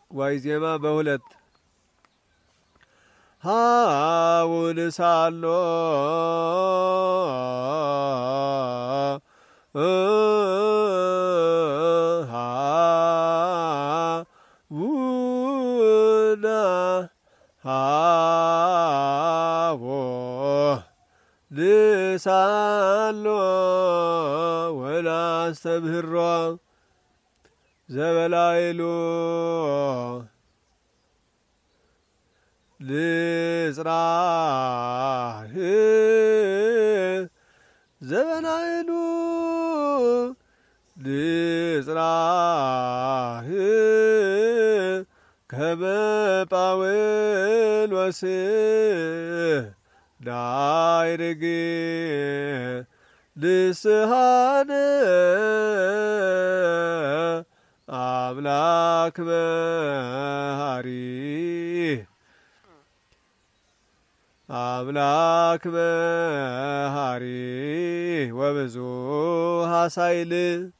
ዋይዜማ በሁለት ሃውን ሳሎ ሃውና ሃቦ ልሳሎ ወላስተምህሮ ዘበላይሉ ልጽራህ ዘበላይሉ ልጽራህ ከመ ጳውሎስ ዳይርግ ልስሃነ አምላክ መሃሪ አምላክ መሃሪ ወብዙ ኃሣይል